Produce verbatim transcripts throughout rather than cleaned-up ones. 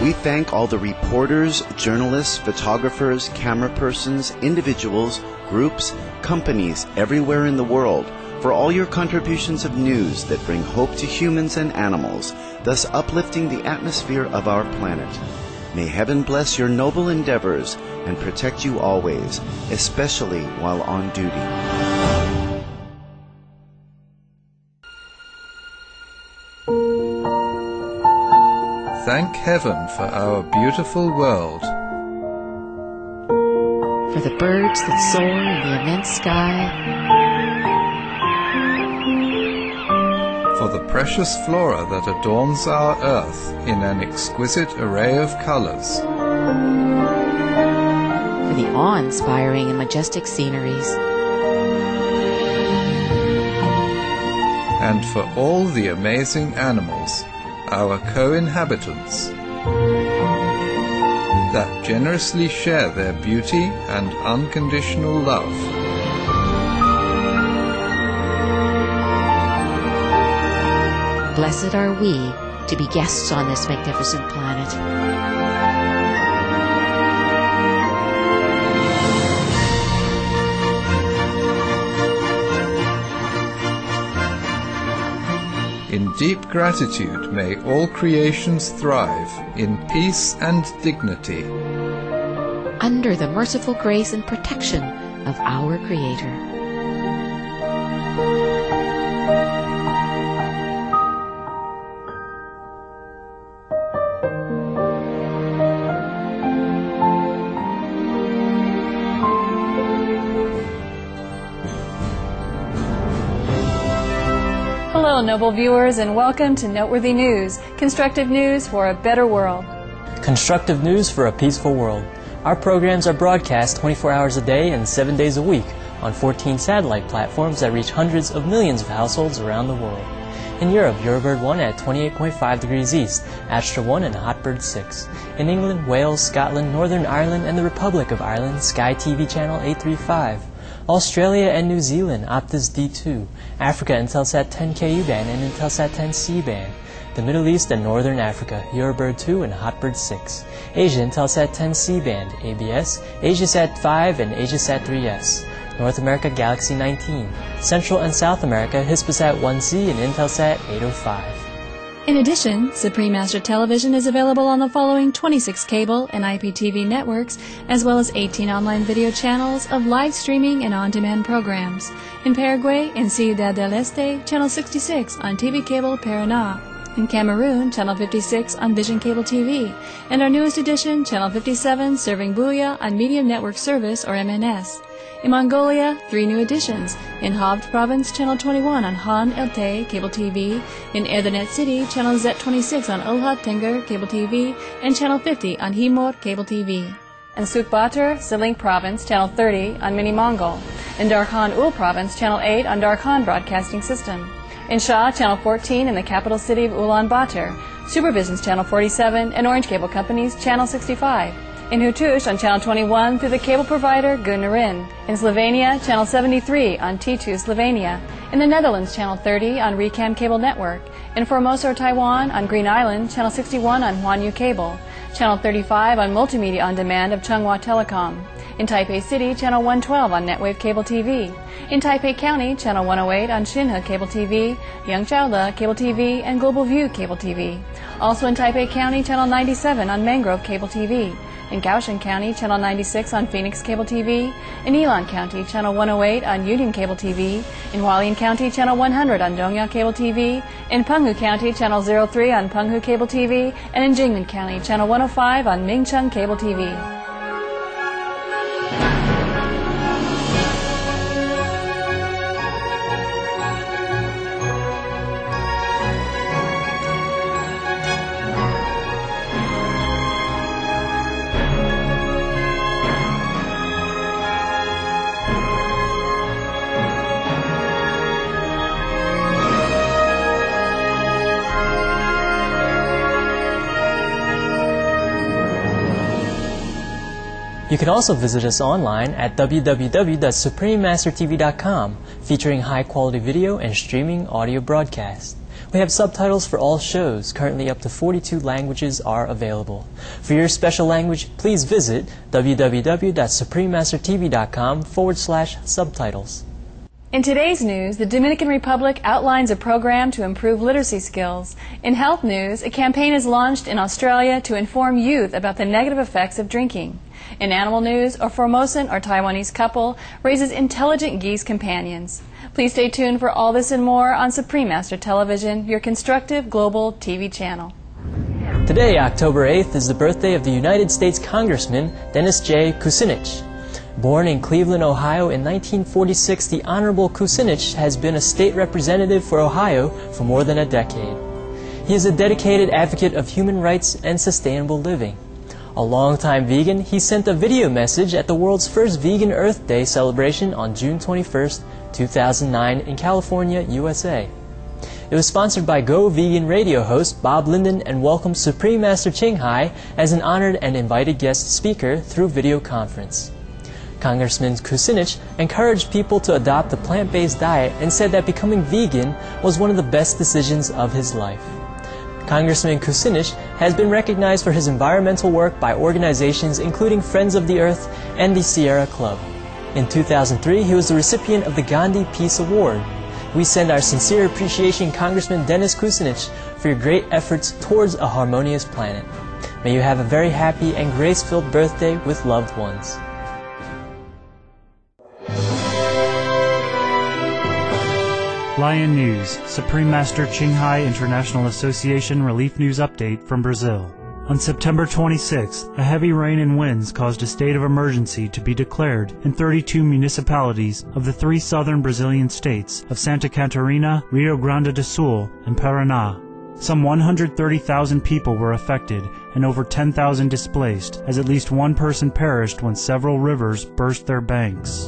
We thank all the reporters, journalists, photographers, camera persons, individuals, groups, companies everywhere in the world for all your contributions of news that bring hope to humans and animals, thus uplifting the atmosphere of our planet. May heaven bless your noble endeavors and protect you always, especially while on duty. Thank heaven for our beautiful world. For the birds that soar in the immense sky. For the precious flora that adorns our earth in an exquisite array of colors. For the awe-inspiring and majestic sceneries. And for all the amazing animals, our co-inhabitants, that generously share their beauty and unconditional love. Blessed are we to be guests on this magnificent planet. In deep gratitude may all creations thrive in peace and dignity. Under the merciful grace and protection of our Creator. Hello, noble viewers, and welcome to Noteworthy News, constructive news for a better world. Constructive news for a peaceful world. Our programs are broadcast twenty-four hours a day and seven days a week on fourteen satellite platforms that reach hundreds of millions of households around the world. In Europe, Eurobird one at twenty-eight point five degrees east, Astra one and Hotbird six. In England, Wales, Scotland, Northern Ireland, and the Republic of Ireland, Sky T V channel eight thirty-five. Australia and New Zealand, Optus D two, Africa, Intelsat ten Ku band and Intelsat ten C band, the Middle East and Northern Africa, Eurobird two and Hotbird six, Asia, Intelsat ten C band, A B S, AsiaSat five and AsiaSat three S, North America, Galaxy nineteen, Central and South America, Hispasat one C and Intelsat eight oh five. In addition, Supreme Master Television is available on the following twenty-six cable and I P T V networks, as well as eighteen online video channels of live streaming and on-demand programs. In Paraguay, in Ciudad del Este, channel sixty-six on T V Cable Paraná. In Cameroon, channel fifty-six on Vision Cable T V. And our newest edition, channel fifty-seven, serving Booyah on Medium Network Service, or M N S. In Mongolia, three new editions. In Havd Province, channel twenty-one on Han Elte Cable T V. In Erdenet City, channel Z twenty-six on Ulhad Tenger Cable T V. And channel fifty on Himor Cable T V. In Sukbatur, Siling Province, channel thirty on Mini Mongol. In Darkhan Ul Province, channel eight on Darkhan Broadcasting System. In Shah, channel fourteen in the capital city of Ulaanbaatar. Supervision's channel forty-seven and Orange Cable Company's channel sixty-five. In Hutush on channel twenty-one through the cable provider Gunarin. In Slovenia, channel seventy-three on T two Slovenia. In the Netherlands, channel thirty on Recam Cable Network. In Formosa or Taiwan on Green Island, channel sixty-one on Huanyu Cable. Channel thirty-five on Multimedia On Demand of Changhua Telecom. In Taipei City, channel one twelve on Netwave Cable T V. In Taipei County, channel one oh eight on Xinhe Cable T V, Yangzhoude Cable T V, and Global View Cable T V. Also in Taipei County, channel ninety-seven on Mangrove Cable T V. In Goshen County, channel ninety-six on Phoenix Cable T V. In Elon County, channel one oh eight on Union Cable T V. In Hualien County, channel one hundred on Dongya Cable T V. In Penghu County, channel oh three on Penghu Cable T V. And in Jingmen County, channel one oh five on Mingcheng Cable T V. You can also visit us online at w w w dot supreme master t v dot com, featuring high-quality video and streaming audio broadcasts. We have subtitles for all shows. Currently up to forty-two languages are available. For your special language, please visit www.suprememastertv.com forward slash subtitles. In today's news, the Dominican Republic outlines a program to improve literacy skills. In health news, a campaign is launched in Australia to inform youth about the negative effects of drinking. In animal news, a Formosan or Taiwanese couple raises intelligent geese companions. Please stay tuned for all this and more on Supreme Master Television, your constructive global T V channel. Today, October eighth, is the birthday of the United States Congressman Dennis J. Kucinich. Born in Cleveland, Ohio in nineteen forty-six, the Honorable Kucinich has been a state representative for Ohio for more than a decade. He is a dedicated advocate of human rights and sustainable living. A longtime vegan, he sent a video message at the world's first Vegan Earth Day celebration on June twenty-first, two thousand nine in California, U S A. It was sponsored by Go Vegan radio host Bob Linden and welcomed Supreme Master Ching Hai as an honored and invited guest speaker through video conference. Congressman Kucinich encouraged people to adopt a plant-based diet and said that becoming vegan was one of the best decisions of his life. Congressman Kucinich has been recognized for his environmental work by organizations including Friends of the Earth and the Sierra Club. In two thousand three, he was the recipient of the Gandhi Peace Award. We send our sincere appreciation, Congressman Dennis Kucinich, for your great efforts towards a harmonious planet. May you have a very happy and grace-filled birthday with loved ones. Lion News, Supreme Master Ching Hai International Association Relief News Update from Brazil. On September twenty-sixth, a heavy rain and winds caused a state of emergency to be declared in thirty-two municipalities of the three southern Brazilian states of Santa Catarina, Rio Grande do Sul, and Paraná. Some one hundred thirty thousand people were affected and over ten thousand displaced, as at least one person perished when several rivers burst their banks.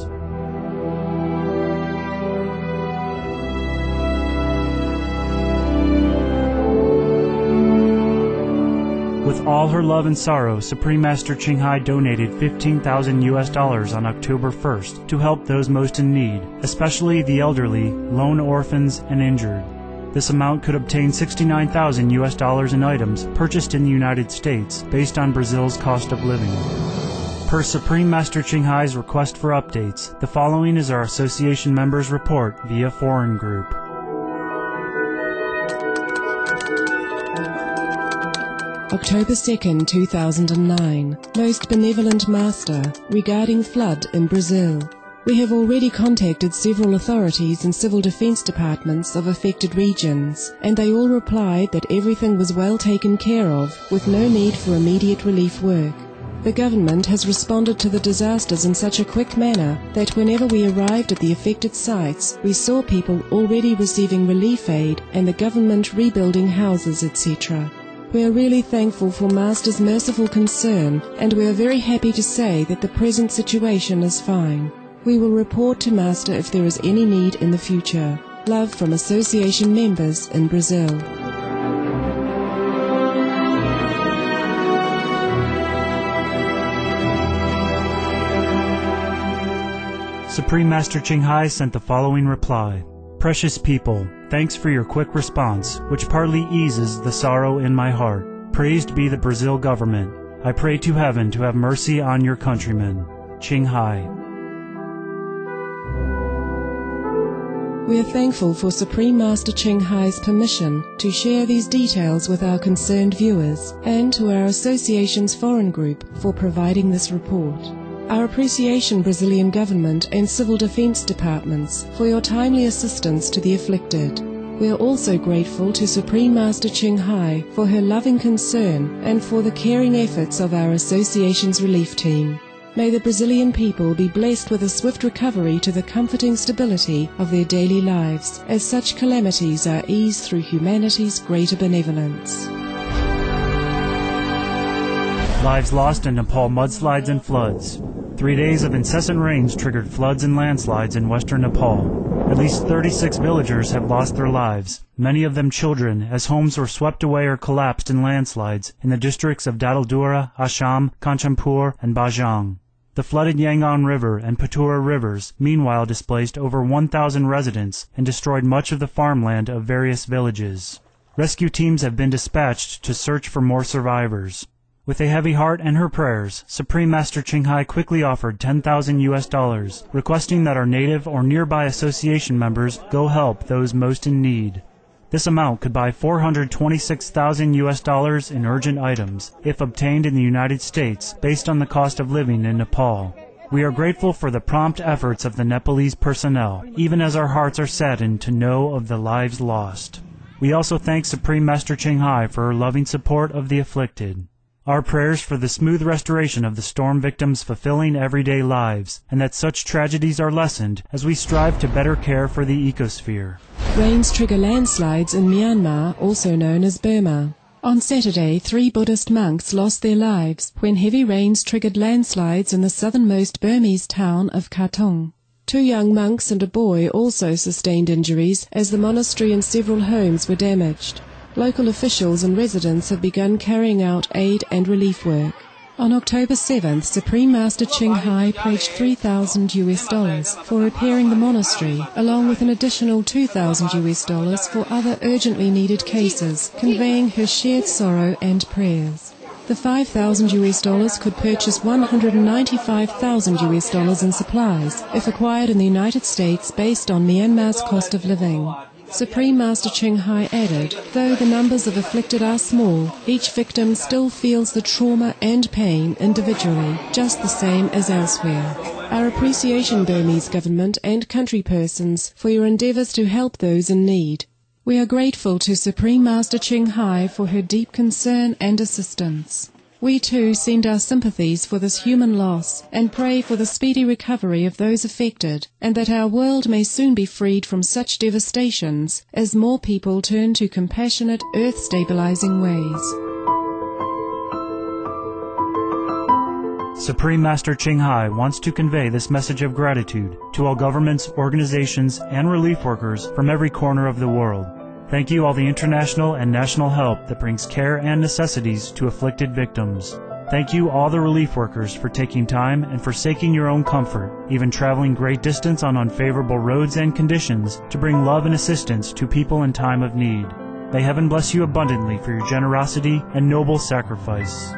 With all her love and sorrow, Supreme Master Ching Hai donated fifteen thousand U S dollars on October first to help those most in need, especially the elderly, lone orphans, and injured. This amount could obtain sixty-nine thousand U S dollars in items purchased in the United States based on Brazil's cost of living. Per Supreme Master Ching Hai's request for updates, the following is our association members' report via Foreign Group. October second, two thousand nine. Most Benevolent Master, regarding flood in Brazil. We have already contacted several authorities and civil defense departments of affected regions, and they all replied that everything was well taken care of, with no need for immediate relief work. The government has responded to the disasters in such a quick manner that whenever we arrived at the affected sites, we saw people already receiving relief aid and the government rebuilding houses, et cetera. We are really thankful for Master's merciful concern, and we are very happy to say that the present situation is fine. We will report to Master if there is any need in the future. Love from association members in Brazil. Supreme Master Ching Hai sent the following reply. Precious people, thanks for your quick response, which partly eases the sorrow in my heart. Praised be the Brazil government. I pray to heaven to have mercy on your countrymen. Ching Hai. We are thankful for Supreme Master Ching Hai's permission to share these details with our concerned viewers, and to our association's foreign group for providing this report. Our appreciation, Brazilian government and civil defense departments, for your timely assistance to the afflicted. We are also grateful to Supreme Master Ching Hai for her loving concern and for the caring efforts of our association's relief team. May the Brazilian people be blessed with a swift recovery to the comforting stability of their daily lives, as such calamities are eased through humanity's greater benevolence. Lives lost in Nepal mudslides and floods. Three days of incessant rains triggered floods and landslides in western Nepal. At least thirty-six villagers have lost their lives, many of them children, as homes were swept away or collapsed in landslides in the districts of Dadaldura, Assam, Kanchanpur, and Bajang. The flooded Yangon River and Patura rivers meanwhile displaced over one thousand residents and destroyed much of the farmland of various villages. Rescue teams have been dispatched to search for more survivors. With a heavy heart and her prayers, Supreme Master Ching Hai quickly offered ten thousand U S dollars, requesting that our native or nearby association members go help those most in need. This amount could buy four hundred twenty-six thousand U S dollars in urgent items, if obtained in the United States, based on the cost of living in Nepal. We are grateful for the prompt efforts of the Nepalese personnel, even as our hearts are saddened to know of the lives lost. We also thank Supreme Master Ching Hai for her loving support of the afflicted. Our prayers for the smooth restoration of the storm victims' fulfilling everyday lives, and that such tragedies are lessened as we strive to better care for the ecosphere. Rains trigger landslides in Myanmar, also known as Burma. On Saturday, three Buddhist monks lost their lives when heavy rains triggered landslides in the southernmost Burmese town of Katong. Two young monks and a boy also sustained injuries as the monastery and several homes were damaged. Local officials and residents have begun carrying out aid and relief work. On October seventh, Supreme Master Ching Hai pledged three thousand U S dollars for repairing the monastery, along with an additional two thousand U S dollars for other urgently needed cases, conveying her shared sorrow and prayers. The five thousand U S dollars could purchase one hundred ninety-five thousand U S dollars in supplies, if acquired in the United States based on Myanmar's cost of living. Supreme Master Ching Hai added, though the numbers of afflicted are small, each victim still feels the trauma and pain individually, just the same as elsewhere. Our appreciation, Burmese government and country persons, for your endeavours to help those in need. We are grateful to Supreme Master Ching Hai for her deep concern and assistance. We too send our sympathies for this human loss and pray for the speedy recovery of those affected, and that our world may soon be freed from such devastations as more people turn to compassionate, earth-stabilizing ways. Supreme Master Ching Hai wants to convey this message of gratitude to all governments, organizations, and relief workers from every corner of the world. Thank you all the international and national help that brings care and necessities to afflicted victims. Thank you all the relief workers for taking time and forsaking your own comfort, even traveling great distance on unfavorable roads and conditions to bring love and assistance to people in time of need. May heaven bless you abundantly for your generosity and noble sacrifice.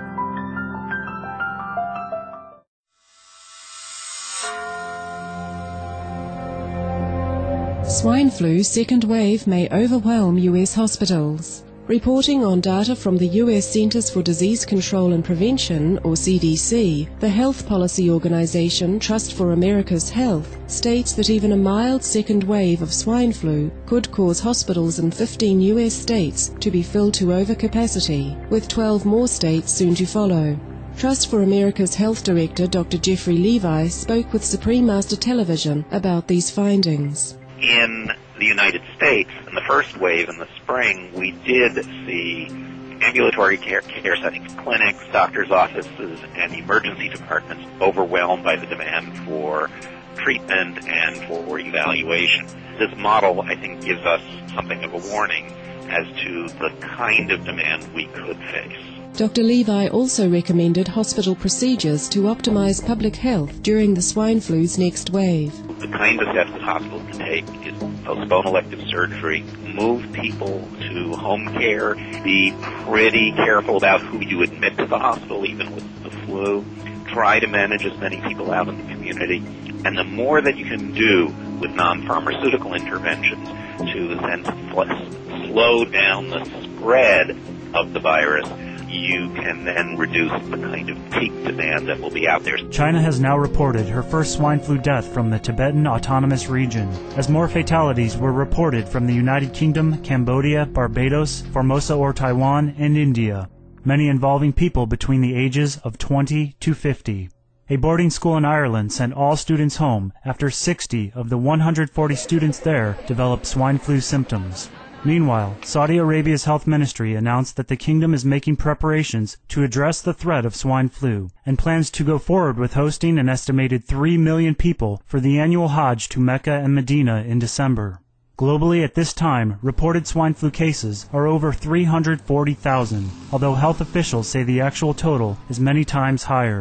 Swine flu second wave may overwhelm U S hospitals. Reporting on data from the U S Centers for Disease Control and Prevention, or C D C, the health policy organization Trust for America's Health states that even a mild second wave of swine flu could cause hospitals in fifteen U S states to be filled to overcapacity, with twelve more states soon to follow. Trust for America's Health Director Doctor Jeffrey Levi spoke with Supreme Master Television about these findings. In the United States, in the first wave in the spring, we did see ambulatory care, care settings, clinics, doctors' offices, and emergency departments overwhelmed by the demand for treatment and for evaluation. This model, I think, gives us something of a warning as to the kind of demand we could face. Doctor Levi also recommended hospital procedures to optimize public health during the swine flu's next wave. The kind of steps that hospitals can take is postpone elective surgery, move people to home care, be pretty careful about who you admit to the hospital, even with the flu, try to manage as many people out in the community, and the more that you can do with non-pharmaceutical interventions to, in a sense, slow down the spread of the virus, you can then reduce the kind of peak demand that will be out there. China has now reported her first swine flu death from the Tibetan Autonomous Region, as more fatalities were reported from the United Kingdom, Cambodia, Barbados, Formosa or Taiwan, and India, many involving people between the ages of twenty to fifty. A boarding school in Ireland sent all students home after sixty of the one hundred forty students there developed swine flu symptoms. Meanwhile, Saudi Arabia's health ministry announced that the kingdom is making preparations to address the threat of swine flu and plans to go forward with hosting an estimated three million people for the annual Hajj to Mecca and Medina in December. Globally at this time, reported swine flu cases are over three hundred forty thousand, although health officials say the actual total is many times higher.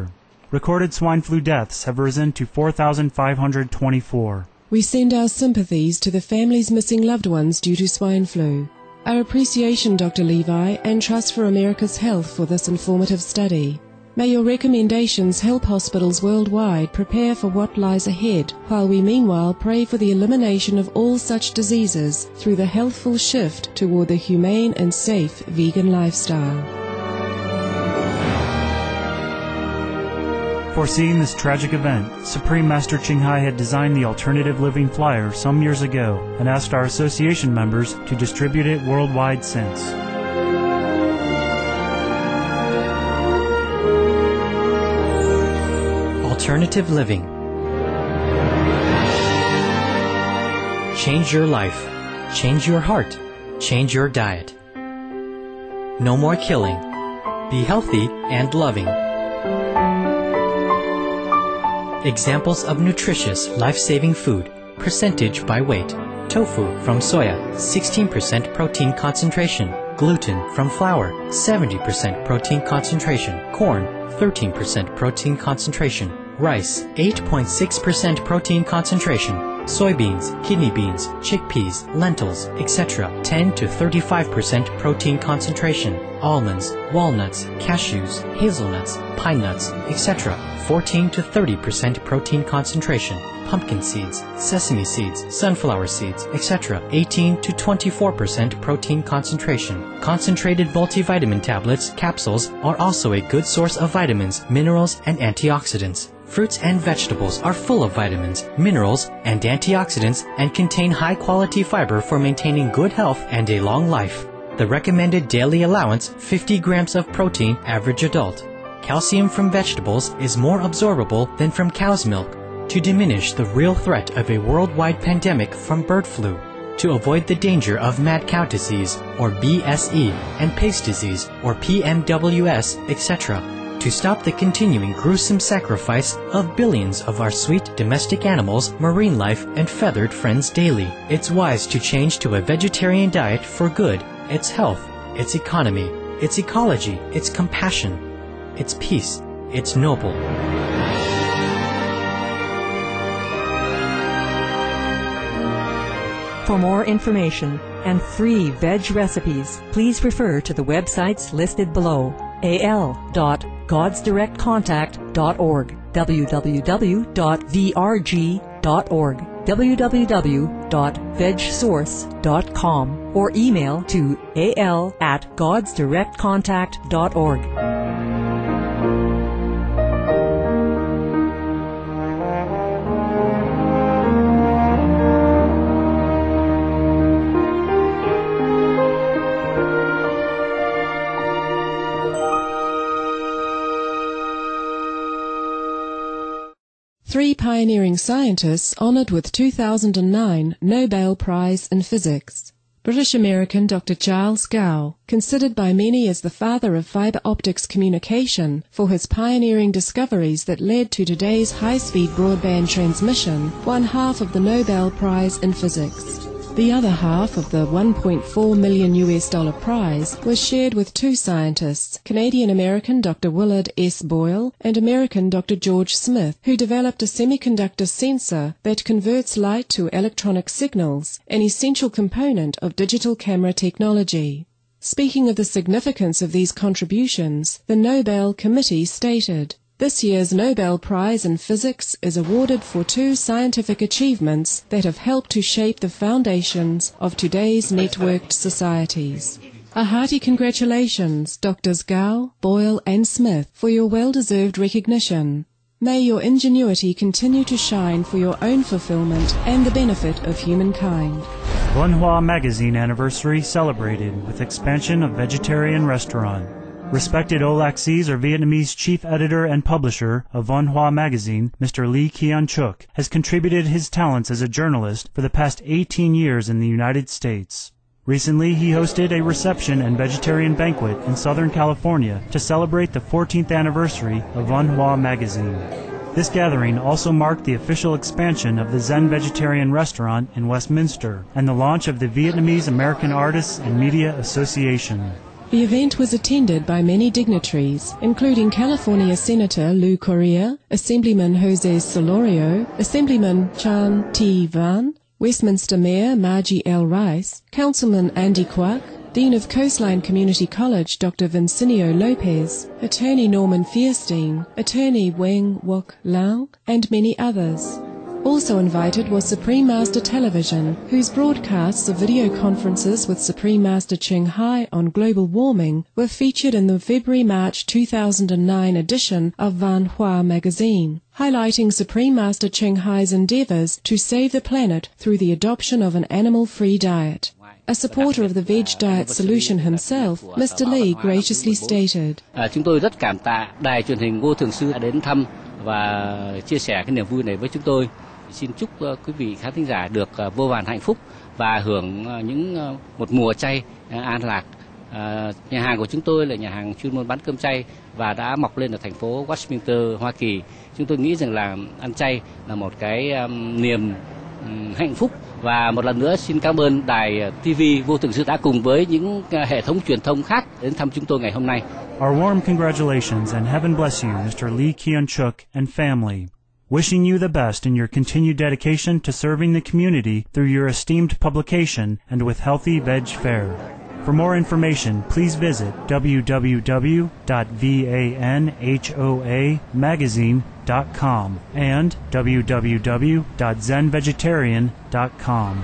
recorded swine flu deaths have risen to four thousand five hundred twenty-four. We send our sympathies to the families missing loved ones due to swine flu. Our appreciation, Doctor Levi, and Trust for America's Health for this informative study. May your recommendations help hospitals worldwide prepare for what lies ahead, while we meanwhile pray for the elimination of all such diseases through the healthful shift toward the humane and safe vegan lifestyle. Foreseeing this tragic event, Supreme Master Ching Hai had designed the Alternative Living Flyer some years ago and asked our association members to distribute it worldwide since. Alternative living. Change your life. Change your heart. Change your diet. No more killing. Be healthy and loving. Examples of nutritious, life-saving food. Percentage by weight. Tofu from soya, sixteen percent protein concentration. Gluten from flour, seventy percent protein concentration. Corn, thirteen percent protein concentration. Rice, eight point six percent protein concentration. Soybeans, kidney beans, chickpeas, lentils, et cetera ten to thirty-five percent protein concentration. Almonds, walnuts, cashews, hazelnuts, pine nuts, et cetera fourteen to thirty percent protein concentration. Pumpkin seeds, sesame seeds, sunflower seeds, et cetera eighteen to twenty-four percent protein concentration. Concentrated multivitamin tablets, capsules are also a good source of vitamins, minerals, and antioxidants. Fruits and vegetables are full of vitamins, minerals, and antioxidants and contain high-quality fiber for maintaining good health and a long life. The recommended daily allowance, fifty grams of protein, average adult. Calcium from vegetables is more absorbable than from cow's milk to diminish the real threat of a worldwide pandemic from bird flu, to avoid the danger of mad cow disease, or B S E, and paste disease, or P M W S, et cetera, to stop the continuing gruesome sacrifice of billions of our sweet domestic animals, marine life, and feathered friends daily. It's wise to change to a vegetarian diet for good, its health, its economy, its ecology, its compassion, its peace, its noble. For more information and free veg recipes, please refer to the websites listed below. A L dot gods direct contact dot org, w w w dot v r g dot org, w w w dot veg source dot com, or email to a l at gods direct contact dot org. Three pioneering scientists honored with two thousand nine Nobel Prize in Physics. British-American Doctor Charles Gow, considered by many as the father of fiber optics communication for his pioneering discoveries that led to today's high-speed broadband transmission, won half of the Nobel Prize in Physics. The other half of the one point four million U S dollar prize was shared with two scientists, Canadian-American Doctor Willard S. Boyle and American Doctor George Smith, who developed a semiconductor sensor that converts light to electronic signals, an essential component of digital camera technology. Speaking of the significance of these contributions, the Nobel Committee stated, "This year's Nobel Prize in Physics is awarded for two scientific achievements that have helped to shape the foundations of today's networked societies." A hearty congratulations, Doctors Gow, Boyle and Smith, for your well-deserved recognition. May your ingenuity continue to shine for your own fulfillment and the benefit of humankind. Vonhua Magazine anniversary celebrated with expansion of vegetarian restaurant. Respected Olaxis, or Vietnamese chief editor and publisher of Vonhua Magazine, Mister Lee Kian-chuk, has contributed his talents as a journalist for the past eighteen years in the United States. Recently, he hosted a reception and vegetarian banquet in Southern California to celebrate the fourteenth anniversary of Vonhua Magazine. This gathering also marked the official expansion of the Zen Vegetarian Restaurant in Westminster and the launch of the Vietnamese American Artists and Media Association. The event was attended by many dignitaries, including California Senator Lou Correa, Assemblyman Jose Solorio, Assemblyman Chan T. Van, Westminster Mayor Margie L. Rice, Councilman Andy Kwak, Dean of Coastline Community College Doctor Vincenio Lopez, Attorney Norman Fierstein, Attorney Weng Wok Lau, and many others. Also invited was Supreme Master Television, whose broadcasts of video conferences with Supreme Master Ching Hai on global warming were featured in the February-March two thousand nine edition of Van Hua magazine, highlighting Supreme Master Ching Hai's endeavors to save the planet through the adoption of an animal-free diet. A supporter of the veg diet solution himself, Mister Lee graciously stated, Chúng tôi rất cảm tạ đài truyền hình Vô Thường Sư đã đến thăm và chia sẻ cái niềm vui này với chúng tôi. Xin chúc quý vị khán thính giả được vô vàn hạnh phúc và hưởng những một mùa chay an lạc. Nhà hàng của chúng tôi là nhà hàng chuyên môn bán cơm chay và đã mọc lên ở thành phố Westminster, Hoa Kỳ. Chúng tôi nghĩ rằng là ăn chay là một cái um, niềm um, hạnh phúc. Và một lần nữa xin cảm ơn đài ti vi Vô Thường Sư đã cùng với những hệ thống truyền thông khác đến thăm chúng tôi ngày hôm nay. Our warm congratulations and heaven bless you, Mister Lee Kyun-chuk and family. Wishing you the best in your continued dedication to serving the community through your esteemed publication and with healthy veg fare. For more information, please visit w w w dot vanhoa magazine dot com and w w w dot zen vegetarian dot com.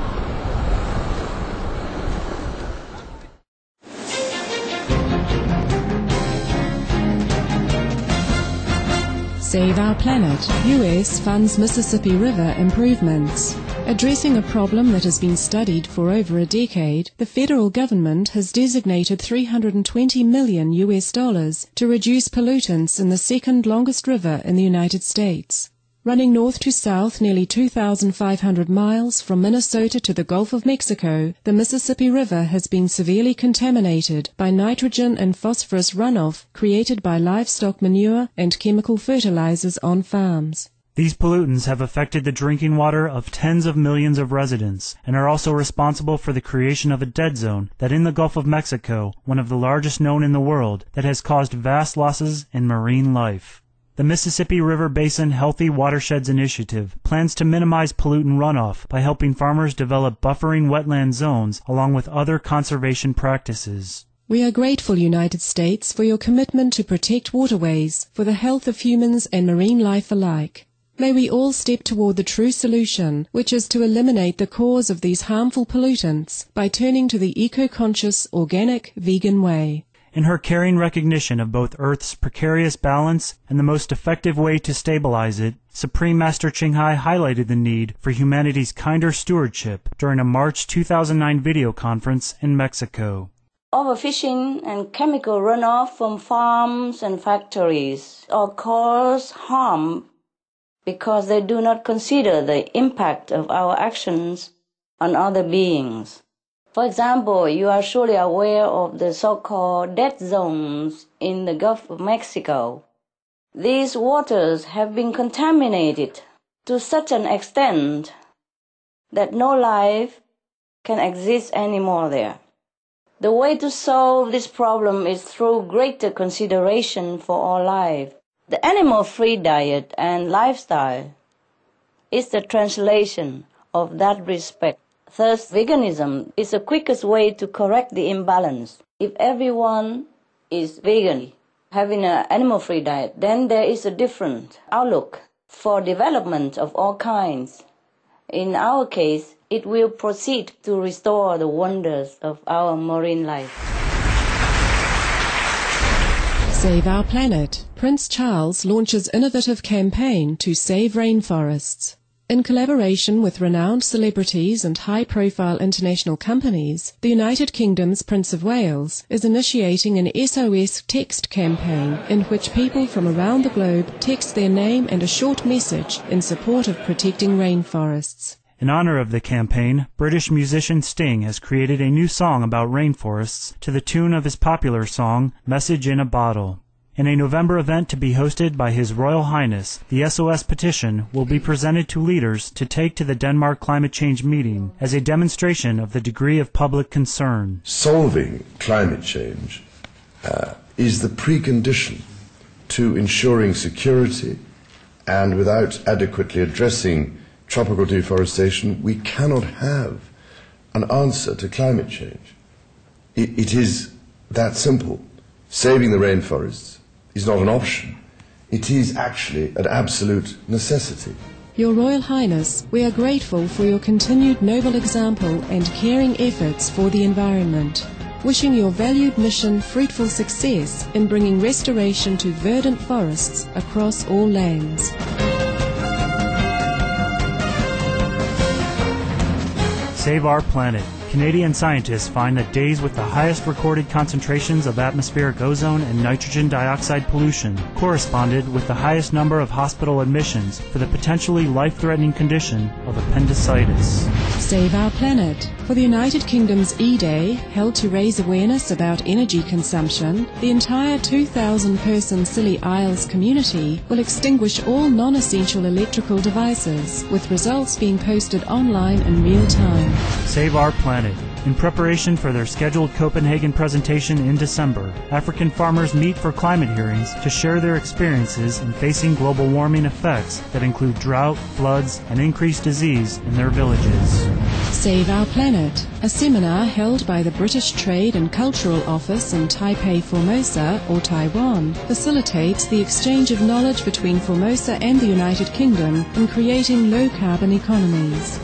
Save Our Planet, U S funds Mississippi River improvements. Addressing a problem that has been studied for over a decade, the federal government has designated three hundred twenty million U S dollars to reduce pollutants in the second longest river in the United States. Running north to south nearly two thousand five hundred miles from Minnesota to the Gulf of Mexico, the Mississippi River has been severely contaminated by nitrogen and phosphorus runoff created by livestock manure and chemical fertilizers on farms. These pollutants have affected the drinking water of tens of millions of residents and are also responsible for the creation of a dead zone that in the Gulf of Mexico, one of the largest known in the world, that has caused vast losses in marine life. The Mississippi River Basin Healthy Watersheds Initiative plans to minimize pollutant runoff by helping farmers develop buffering wetland zones along with other conservation practices. We are grateful, United States, for your commitment to protect waterways for the health of humans and marine life alike. May we all step toward the true solution, which is to eliminate the cause of these harmful pollutants by turning to the eco-conscious, organic, vegan way. In her caring recognition of both Earth's precarious balance and the most effective way to stabilize it, Supreme Master Ching Hai highlighted the need for humanity's kinder stewardship during a March two thousand nine video conference in Mexico. Overfishing and chemical runoff from farms and factories all cause harm because they do not consider the impact of our actions on other beings. For example, you are surely aware of the so-called dead zones in the Gulf of Mexico. These waters have been contaminated to such an extent that no life can exist anymore there. The way to solve this problem is through greater consideration for all life. The animal-free diet and lifestyle is the translation of that respect. Thus, veganism is the quickest way to correct the imbalance. If everyone is vegan, having an animal-free diet, then there is a different outlook for development of all kinds. In our case, it will proceed to restore the wonders of our marine life. Save Our Planet. Prince Charles launches innovative campaign to save rainforests. In collaboration with renowned celebrities and high-profile international companies, the United Kingdom's Prince of Wales is initiating an S O S text campaign in which people from around the globe text their name and a short message in support of protecting rainforests. In honor of the campaign, British musician Sting has created a new song about rainforests to the tune of his popular song, Message in a Bottle. In a November event to be hosted by His Royal Highness, the S O S petition will be presented to leaders to take to the Denmark Climate Change meeting as a demonstration of the degree of public concern. Solving climate change uh, is the precondition to ensuring security, and without adequately addressing tropical deforestation, we cannot have an answer to climate change. It, it is that simple. Saving the rainforests is not an option. It is actually an absolute necessity. Your Royal Highness, we are grateful for your continued noble example and caring efforts for the environment. Wishing your valued mission fruitful success in bringing restoration to verdant forests across all lands. Save our planet. Canadian scientists find that days with the highest recorded concentrations of atmospheric ozone and nitrogen dioxide pollution corresponded with the highest number of hospital admissions for the potentially life-threatening condition of appendicitis. Save our planet. For the United Kingdom's E-Day, held to raise awareness about energy consumption, the entire two thousand person Scilly Isles community will extinguish all non-essential electrical devices, with results being posted online in real time. Save our planet. In preparation for their scheduled Copenhagen presentation in December, African farmers meet for climate hearings to share their experiences in facing global warming effects that include drought, floods, and increased disease in their villages. Save Our Planet, a seminar held by the British Trade and Cultural Office in Taipei, Formosa, or Taiwan, facilitates the exchange of knowledge between Formosa and the United Kingdom in creating low-carbon economies.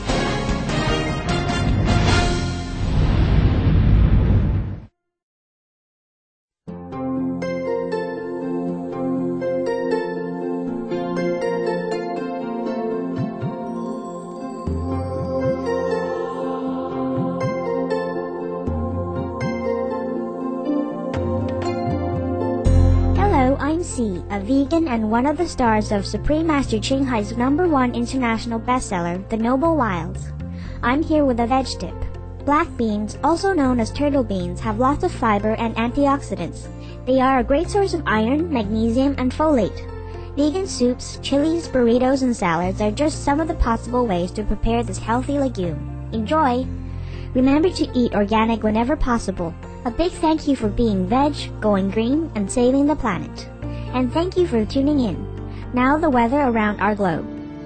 I'm C, a vegan and one of the stars of Supreme Master Ching Hai's number one international bestseller, The Noble Wilds. I'm here with a veg tip. Black beans, also known as turtle beans, have lots of fiber and antioxidants. They are a great source of iron, magnesium, and folate. Vegan soups, chilies, burritos, and salads are just some of the possible ways to prepare this healthy legume. Enjoy! Remember to eat organic whenever possible. A big thank you for being veg, going green, and saving the planet. And thank you for tuning in. Now the weather around our globe.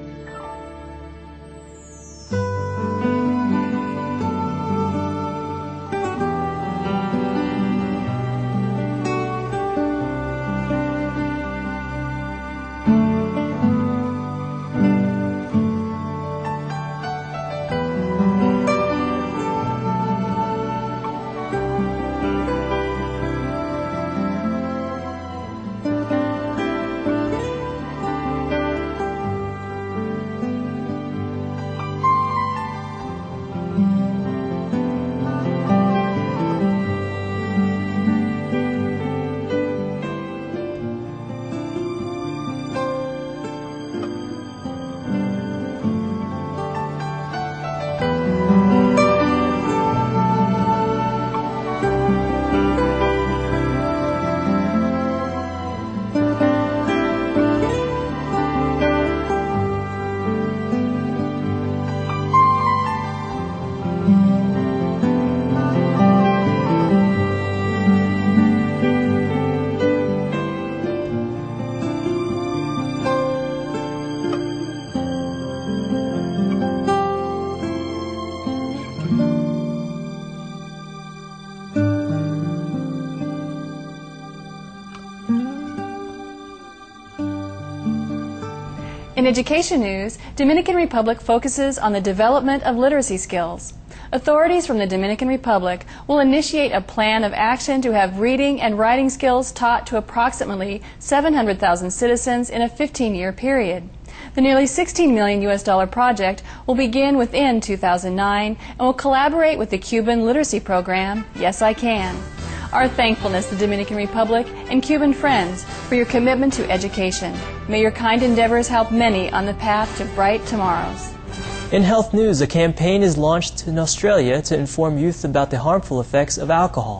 In education news, Dominican Republic focuses on the development of literacy skills. Authorities from the Dominican Republic will initiate a plan of action to have reading and writing skills taught to approximately seven hundred thousand citizens in a fifteen year period. The nearly sixteen million U S dollar project will begin within two thousand nine and will collaborate with the Cuban literacy program, Yes I Can. Our thankfulness to the Dominican Republic and Cuban friends for your commitment to education. May your kind endeavors help many on the path to bright tomorrows. In health news, a campaign is launched in Australia to inform youth about the harmful effects of alcohol.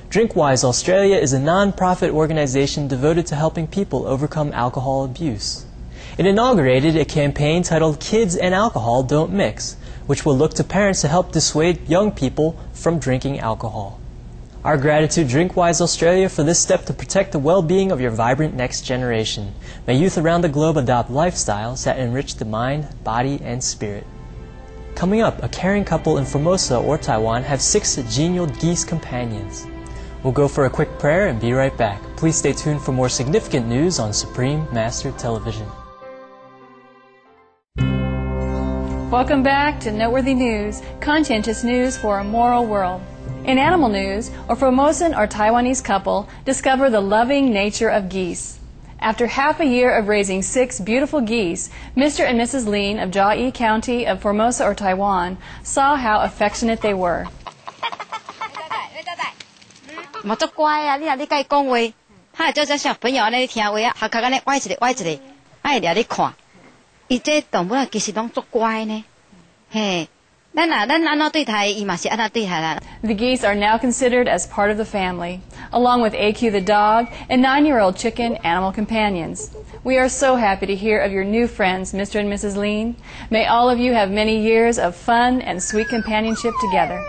DrinkWise Australia is a non-profit organization devoted to helping people overcome alcohol abuse. It inaugurated a campaign titled Kids and Alcohol Don't Mix, which will look to parents to help dissuade young people from drinking alcohol. Our gratitude, DrinkWise Australia, for this step to protect the well-being of your vibrant next generation. May youth around the globe adopt lifestyles that enrich the mind, body, and spirit. Coming up, a caring couple in Formosa or Taiwan have six genial geese companions. We'll go for a quick prayer and be right back. Please stay tuned for more significant news on Supreme Master Television. Welcome back to Noteworthy News, conscientious news for a moral world. In animal news, a Formosan or Taiwanese couple discover the loving nature of geese. After half a year of raising six beautiful geese, Mister and Missus Lean of Chiayi County of Formosa or Taiwan saw how affectionate they were. 嘛足乖啊！你若你甲伊讲话，他会做只小朋友安尼听话啊，头壳安尼歪一个歪一个，啊会掠你看。伊这动物啊，其实拢足乖呢，嘿。咱若咱安怎对待伊，嘛是安怎对待咱。 The geese are now considered as part of the family, along with A Q the dog and nine-year-old chicken animal companions. We are so happy to hear of your new friends, Mister and Missus Lean. May all of you have many years of fun and sweet companionship together.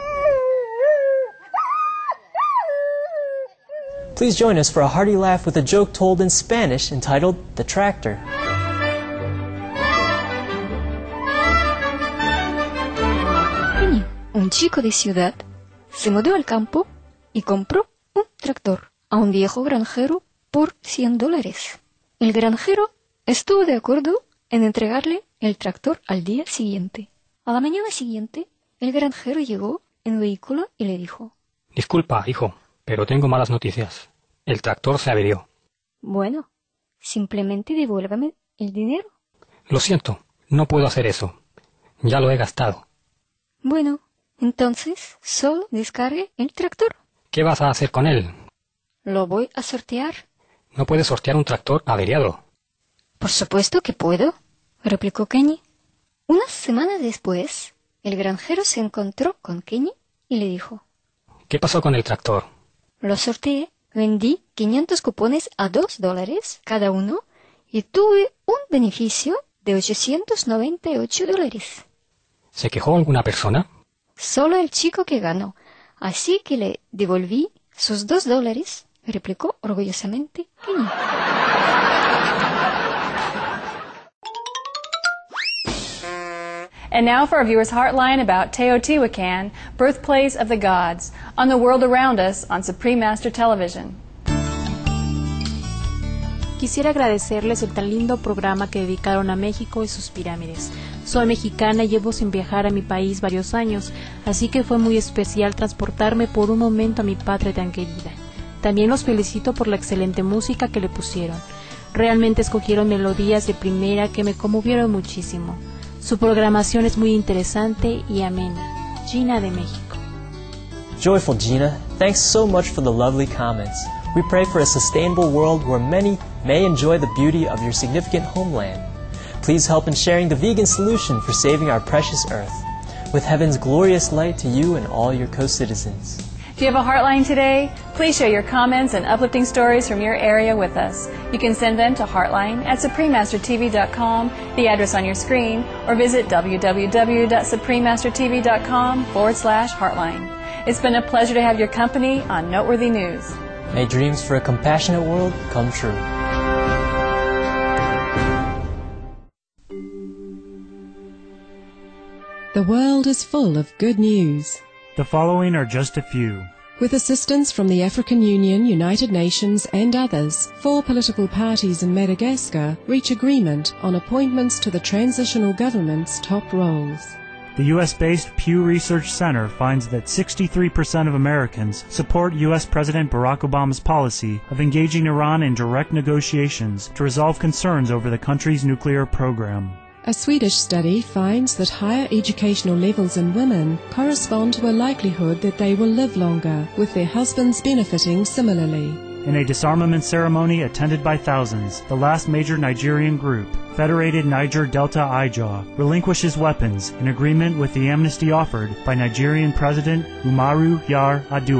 Please join us for a hearty laugh with a joke told in Spanish entitled The Tractor. Un chico de ciudad se mudó al campo y compró un tractor a un viejo granjero por cien dólares. El granjero estuvo de acuerdo en entregarle el tractor al día siguiente. A la mañana siguiente, el granjero llegó en vehículo y le dijo: Disculpa, hijo, pero tengo malas noticias. El tractor se averió. Bueno, simplemente devuélvame el dinero. Lo siento, no puedo hacer eso. Ya lo he gastado. Bueno, entonces solo descargue el tractor. ¿Qué vas a hacer con él? Lo voy a sortear. No puedes sortear un tractor averiado. Por supuesto que puedo, replicó Kenny. Unas semanas después, el granjero se encontró con Kenny y le dijo: ¿Qué pasó con el tractor? Lo sorteé, vendí quinientos cupones a dos dólares cada uno y tuve un beneficio de ochocientos noventa y ocho dólares. ¿Se quejó alguna persona? Solo el chico que ganó, así que le devolví sus dos dólares, replicó orgullosamente Kenny. And now for our viewers' Heartline about Teotihuacan, birthplace of the gods, on the world around us on Supreme Master Television. Quisiera agradecerles el tan lindo programa que dedicaron a México y sus pirámides. Soy mexicana y llevo sin viajar a mi país varios años, así que fue muy especial transportarme por un momento a mi patria tan querida. También los felicito por la excelente música que le pusieron. Realmente escogieron melodías de primera que me conmovieron muchísimo. Su programación es muy interesante y amena. Gina de México. Joyful Gina, thanks so much for the lovely comments. We pray for a sustainable world where many may enjoy the beauty of your significant homeland. Please help in sharing the vegan solution for saving our precious earth. With heaven's glorious light to you and all your co-citizens. Do you have a Heartline today? Please share your comments and uplifting stories from your area with us. You can send them to Heartline at Supreme Master T V dot com, the address on your screen, or visit w w w dot supreme master t v dot com forward slash Heartline. It's been a pleasure to have your company on Noteworthy News. May dreams for a compassionate world come true. The world is full of good news. The following are just a few. With assistance from the African Union, United Nations and others, four political parties in Madagascar reach agreement on appointments to the transitional government's top roles. The U S-based Pew Research Center finds that sixty-three percent of Americans support U S President Barack Obama's policy of engaging Iran in direct negotiations to resolve concerns over the country's nuclear program. A Swedish study finds that higher educational levels in women correspond to a likelihood that they will live longer, with their husbands benefiting similarly. In a disarmament ceremony attended by thousands, the last major Nigerian group, Federated Niger Delta Ijaw, relinquishes weapons in agreement with the amnesty offered by Nigerian President Umaru Yar Adua.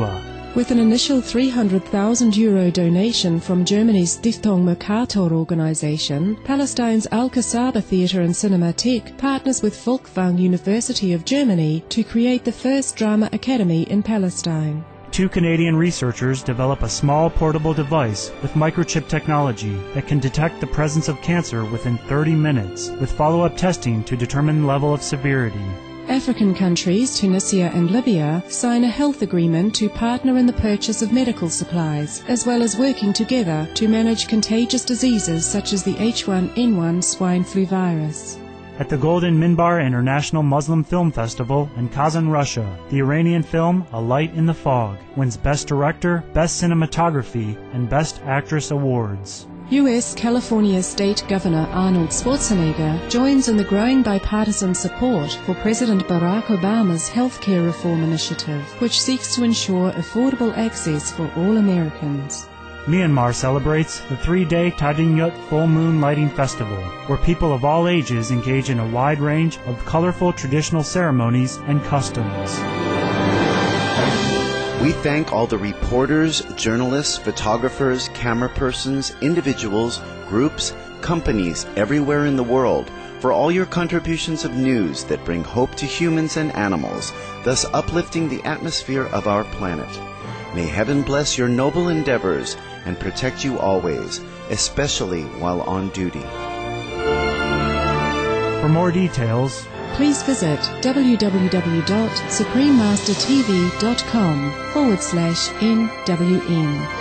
With an initial three hundred thousand euro donation from Germany's Stiftung Mercator organization, Palestine's Al-Kasaba Theatre and Cinematheque partners with Folkwang University of Germany to create the first drama academy in Palestine. Two Canadian researchers develop a small portable device with microchip technology that can detect the presence of cancer within thirty minutes, with follow-up testing to determine level of severity. African countries, Tunisia and Libya, sign a health agreement to partner in the purchase of medical supplies, as well as working together to manage contagious diseases such as the H one N one swine flu virus. At the Golden Minbar International Muslim Film Festival in Kazan, Russia, the Iranian film A Light in the Fog wins Best Director, Best Cinematography, and Best Actress awards. U S California State Governor Arnold Schwarzenegger joins in the growing bipartisan support for President Barack Obama's healthcare reform initiative, which seeks to ensure affordable access for all Americans. Myanmar celebrates the three-day Tadinyut Full Moon Lighting Festival, where people of all ages engage in a wide range of colorful traditional ceremonies and customs. We thank all the reporters, journalists, photographers, camera persons, individuals, groups, companies everywhere in the world for all your contributions of news that bring hope to humans and animals, thus uplifting the atmosphere of our planet. May heaven bless your noble endeavors and protect you always, especially while on duty. For more details, please visit www.suprememastertv.com forward slash NWN.